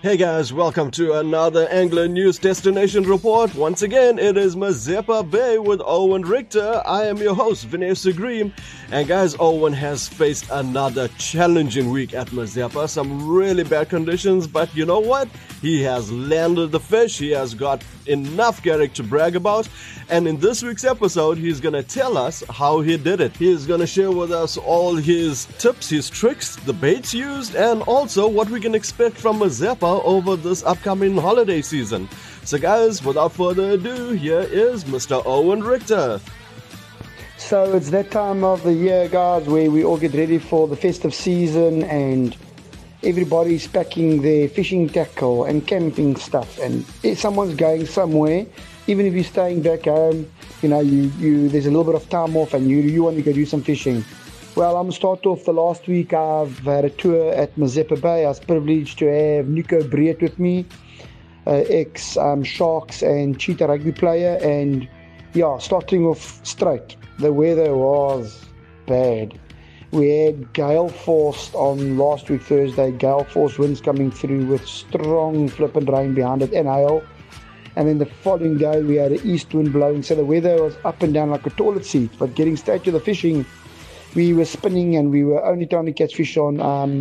Hey guys, welcome to another Angler News Destination Report. Once again, it is Mazeppa Bay with Owen Richter. I am your host, Vanessa Green. And guys, Owen has faced another challenging week at Mazeppa. Some really bad conditions, but you know what? He has landed the fish. He has got enough garrick to brag about. And in this week's episode, he's going to tell us how he did it. He's going to share with us all his tips, his tricks, the baits used, and also what we can expect from Mazeppa over this upcoming holiday season. So guys, without further ado, here is Mr. Owen Richter. So it's that time of the year, guys, where we all get ready for the festive season and everybody's packing their fishing tackle and camping stuff, and if someone's going somewhere, even if you're staying back home, you know, you there's a little bit of time off and you want to go do some fishing. Well, I'm going to start off the last week. I've had a tour at Mazeppa Bay. I was privileged to have Nico Breed with me, ex-Sharks and Cheetah rugby player. And yeah, starting off straight, the weather was bad. We had gale force on last week, Thursday, gale force winds coming through with strong flippant rain behind it and hail. And then the following day, we had an east wind blowing. So the weather was up and down like a toilet seat. But getting straight to the fishing, we were spinning and we were only trying to catch fish on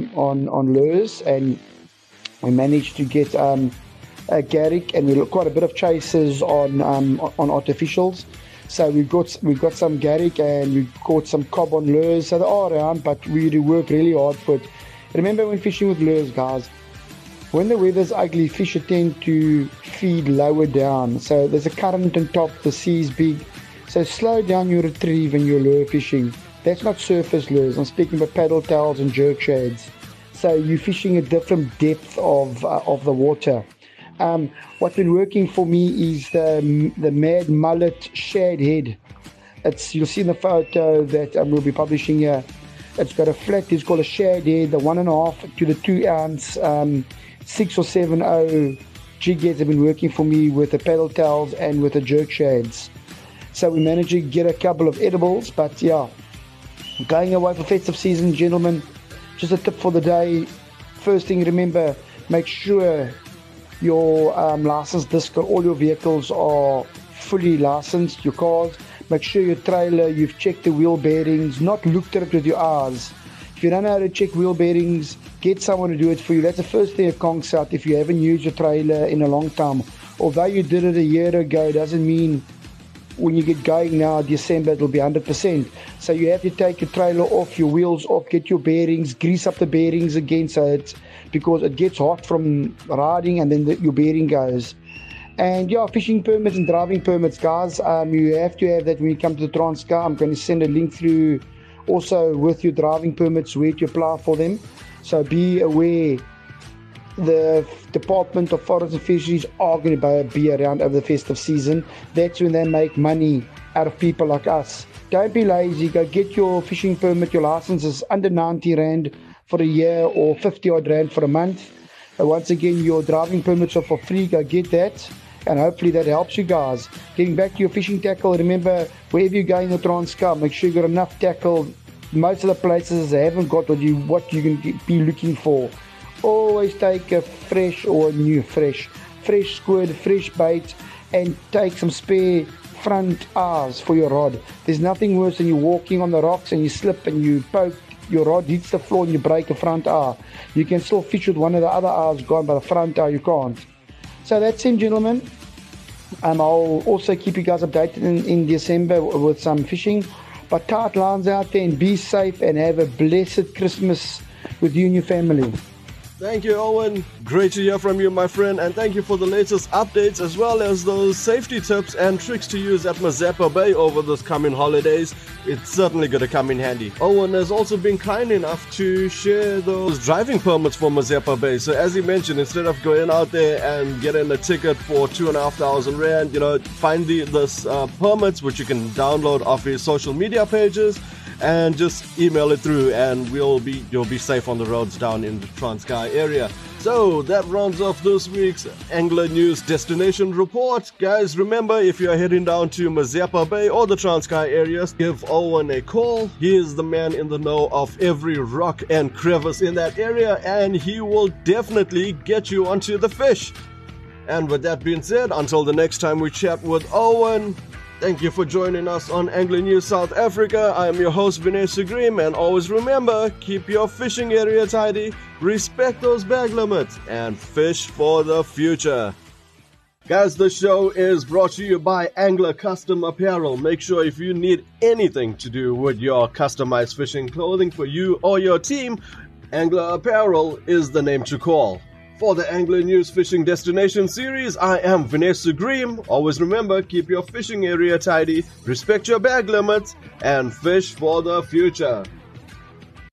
lures, and we managed to get a garrick, and we got quite a bit of chases on artificials. So we got some garrick and we caught some cob on lures. So they're all around, but we do work really hard for it. Remember, when fishing with lures, guys, when the weather's ugly, fish tend to feed lower down. So there's a current on top, the sea's big. So slow down your retrieve and your lure fishing. That's not surface lures. I'm speaking about paddle tails and jerk shades. So you're fishing a different depth of the water. What's been working for me is the Mad Mullet shad head. You'll see in the photo that we'll be publishing here. It's got a flat, it's called a shad head, the 1.5 to the 2 ounce 6 or 7.0 jig heads have been working for me with the paddle tails and with the jerk shades. So we managed to get a couple of edibles, but yeah. Going away for festive season, gentlemen, just a tip for the day. First thing, remember, make sure your license disc on all your vehicles are fully licensed, your cars. Make sure your trailer, you've checked the wheel bearings, not looked at it with your eyes. If you don't know how to check wheel bearings, get someone to do it for you. That's the first thing that conks out if you haven't used your trailer in a long time. Although you did it a year ago, doesn't mean when you get going now, December, it'll be 100%. So you have to take your trailer off, your wheels off, get your bearings, grease up the bearings again, because it gets hot from riding, and then your bearing goes. And yeah, fishing permits and driving permits, guys. You have to have that when you come to the Transkei. I'm going to send a link through also with your driving permits where to apply for them. So be aware. The Department of Forest and Fisheries are going to be around over the festive season. That's when they make money out of people like us. Don't be lazy. Go get your fishing permit. Your license is under 90 Rand for a year or 50 odd Rand for a month. Once again, your driving permits are for free. Go get that. And hopefully that helps you guys. Getting back to your fishing tackle, remember, wherever you're going in the Transkei, make sure you've got enough tackle. Most of the places they haven't got what you can be looking for. Always take a fresh squid, fresh bait, and take some spare front eyes for your rod. There's nothing worse than you walking on the rocks and you slip and you poke, your rod hits the floor and you break a front eye. You can still fish with one of the other eyes gone, but the front eye you can't. So that's it, gentlemen. I'll also keep you guys updated in December with some fishing. But tight lines out there, and be safe and have a blessed Christmas with you and your family. Thank you, Owen. Great to hear from you, my friend, and thank you for the latest updates as well as those safety tips and tricks to use at Mazeppa Bay over this coming holidays. It's certainly going to come in handy. Owen has also been kind enough to share those driving permits for Mazeppa Bay. So as he mentioned, instead of going out there and getting a ticket for 2,500 Rand, find this permits which you can download off his social media pages. and just email it through, and you'll be safe on the roads down in the Transkei area. So that rounds off this week's Angler News Destination Report. Guys, remember, if you're heading down to Mazeppa Bay or the Transkei areas, give Owen a call. He is the man in the know of every rock and crevice in that area, and he will definitely get you onto the fish. And with that being said, until the next time we chat with Owen, thank you for joining us on Angler News South Africa. I am your host, Vinay Sugrim, and always remember, keep your fishing area tidy, respect those bag limits, and fish for the future. Guys, the show is brought to you by Angler Custom Apparel. Make sure if you need anything to do with your customized fishing clothing for you or your team, Angler Apparel is the name to call. For the Angler News Fishing Destination series, I am Vinay Sugrim. Always remember, keep your fishing area tidy, respect your bag limits, and fish for the future.